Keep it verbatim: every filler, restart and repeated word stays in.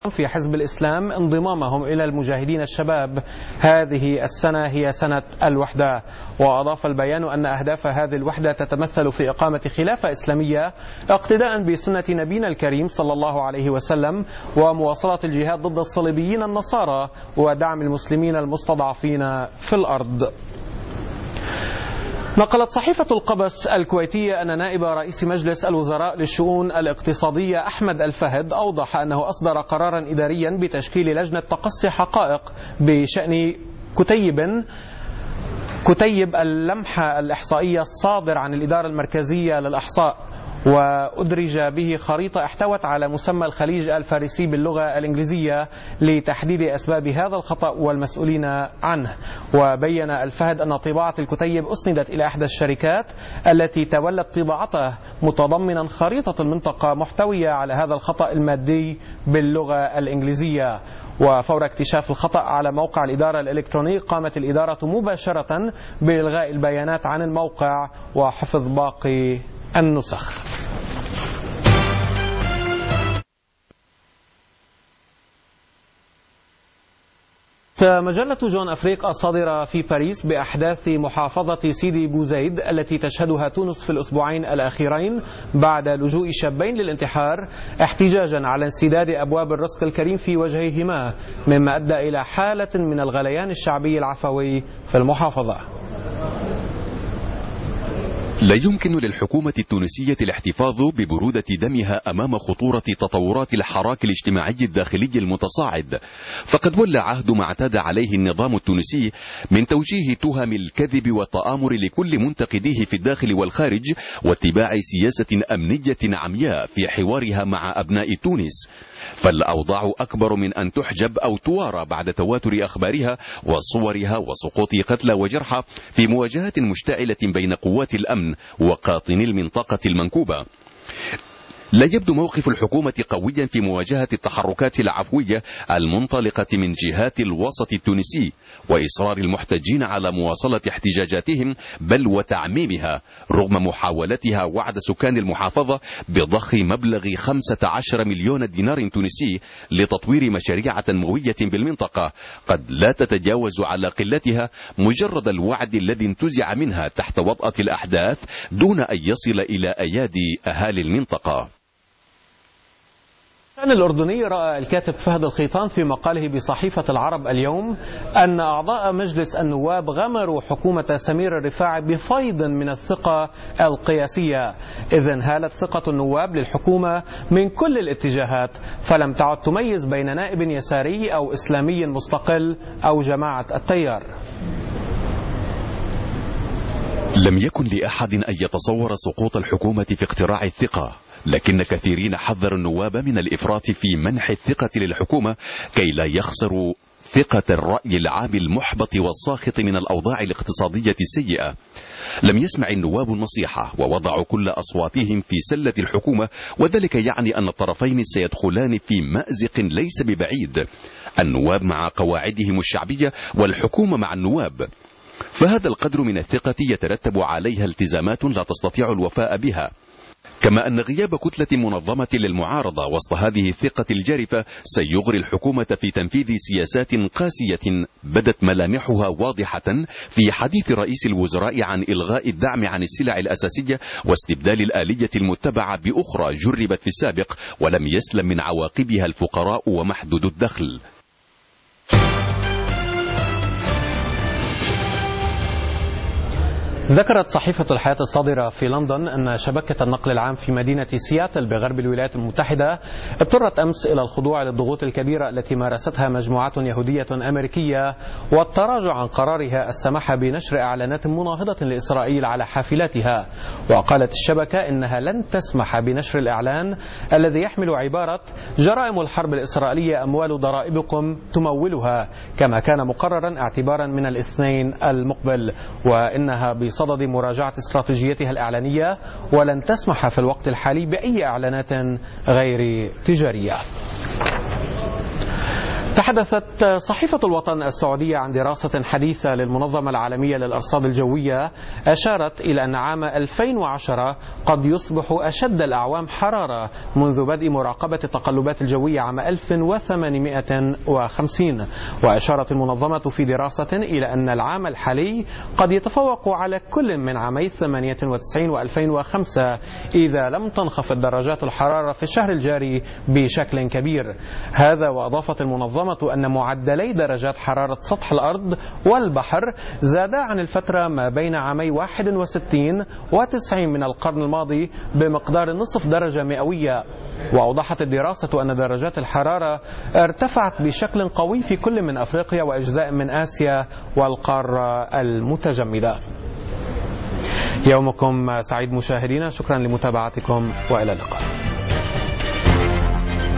في حزب الإسلام انضمامهم إلى المجاهدين الشباب هذه السنة هي سنة الوحدة. وأضاف البيان أن أهداف هذه الوحدة تتمثل في إقامة خلافة إسلامية اقتداء بسنة نبينا الكريم صلى الله عليه وسلم، ومواصلة الجهاد ضد الصليبيين النصارى، ودعم المسلمين المستضعفين في الأرض. نقلت صحيفة القبس الكويتية أن نائب رئيس مجلس الوزراء للشؤون الاقتصادية أحمد الفهد أوضح أنه أصدر قرارا إداريا بتشكيل لجنة تقصي حقائق بشأن كتيب كتيب اللمحة الإحصائية الصادر عن الإدارة المركزية للإحصاء، وأدرج به خريطة احتوت على مسمى الخليج الفارسي باللغة الإنجليزية لتحديد أسباب هذا الخطأ والمسؤولين عنه. وبين الفهد أن طباعة الكتيب أسندت إلى إحدى الشركات التي تولت طباعته، متضمنا خريطة المنطقة محتوية على هذا الخطأ المادي باللغة الإنجليزية. وفور اكتشاف الخطأ على موقع الإدارة الإلكتروني قامت الإدارة مباشرة بإلغاء البيانات عن الموقع وحفظ باقي النسخ. مجلة جون أفريق الصادرة في باريس بأحداث محافظة سيدي بوزيد التي تشهدها تونس في الأسبوعين الأخيرين بعد لجوء شابين للانتحار احتجاجا على انسداد أبواب الرزق الكريم في وجهيهما، مما أدى إلى حالة من الغليان الشعبي العفوي في المحافظة. لا يمكن للحكومة التونسية الاحتفاظ ببرودة دمها أمام خطورة تطورات الحراك الاجتماعي الداخلي المتصاعد، فقد ولى عهد ما اعتاد عليه النظام التونسي من توجيه تهم الكذب والتآمر لكل منتقديه في الداخل والخارج، واتباع سياسة أمنية عمياء في حوارها مع أبناء تونس. فالأوضاع أكبر من أن تحجب أو توارى بعد تواتر أخبارها وصورها وسقوط قتلى وجرحى في مواجهة مشتعلة بين قوات الأمن وقاطني المنطقة المنكوبة. لا يبدو موقف الحكومة قويا في مواجهة التحركات العفوية المنطلقة من جهات الوسط التونسي وإصرار المحتجين على مواصلة احتجاجاتهم بل وتعميمها، رغم محاولتها وعد سكان المحافظة بضخ مبلغ خمسة عشر مليون دينار تونسي لتطوير مشاريع تنموية بالمنطقة قد لا تتجاوز على قلتها مجرد الوعد الذي انتزع منها تحت وطأة الأحداث دون أن يصل إلى أيادي أهالي المنطقة. الشأن الأردني رأى الكاتب فهد الخيطان في مقاله بصحيفة العرب اليوم أن أعضاء مجلس النواب غمروا حكومة سمير الرفاعي بفيض من الثقة القياسية، إذ انهالت ثقة النواب للحكومة من كل الاتجاهات، فلم تعد تميز بين نائب يساري أو إسلامي مستقل أو جماعة التيار. لم يكن لأحد أن يتصور سقوط الحكومة في اقتراع الثقة، لكن كثيرين حذروا النواب من الإفراط في منح الثقة للحكومة كي لا يخسروا ثقة الرأي العام المحبط والساخط من الأوضاع الاقتصادية السيئة. لم يسمع النواب النصيحة ووضعوا كل أصواتهم في سلة الحكومة، وذلك يعني أن الطرفين سيدخلان في مأزق ليس ببعيد، النواب مع قواعدهم الشعبية والحكومة مع النواب. فهذا القدر من الثقة يترتب عليها التزامات لا تستطيع الوفاء بها، كما أن غياب كتلة منظمة للمعارضة وسط هذه الثقة الجارفة سيغري الحكومة في تنفيذ سياسات قاسية بدت ملامحها واضحة في حديث رئيس الوزراء عن إلغاء الدعم عن السلع الأساسية واستبدال الآلية المتبعة بأخرى جربت في السابق ولم يسلم من عواقبها الفقراء ومحدود الدخل. ذكرت صحيفة الحياة الصادرة في لندن أن شبكة النقل العام في مدينة سياتل بغرب الولايات المتحدة اضطرت أمس إلى الخضوع للضغوط الكبيرة التي مارستها مجموعات يهودية أمريكية والتراجع عن قرارها السماح بنشر إعلانات مناهضة لإسرائيل على حافلاتها. وقالت الشبكة إنها لن تسمح بنشر الإعلان الذي يحمل عبارة جرائم الحرب الإسرائيلية أموال ضرائبكم تمولها، كما كان مقررا اعتبارا من الاثنين المقبل، وإنها بصدد مراجعة استراتيجيتها الإعلانية ولن تسمح في الوقت الحالي بأي إعلانات غير تجارية. تحدثت صحيفة الوطن السعودية عن دراسة حديثة للمنظمة العالمية للأرصاد الجوية أشارت إلى أن عام ألفين وعشرة قد يصبح أشد الأعوام حرارة منذ بدء مراقبة التقلبات الجوية عام ألف وثمانمائة وخمسين. وأشارت المنظمة في دراسة إلى أن العام الحالي قد يتفوق على كل من عامي ثمانية وتسعين وألفين وخمسة إذا لم تنخفض درجات الحرارة في الشهر الجاري بشكل كبير. هذا وأضافت المنظمة أن معدلي درجات حرارة سطح الأرض والبحر زادا عن الفترة ما بين عامي واحد وستين وتسعين من القرن الماضي بمقدار نصف درجة مئوية. وأوضحت الدراسة أن درجات الحرارة ارتفعت بشكل قوي في كل من أفريقيا وأجزاء من آسيا والقارة المتجمدة. يومكم سعيد مشاهدينا، شكرا لمتابعتكم وإلى اللقاء.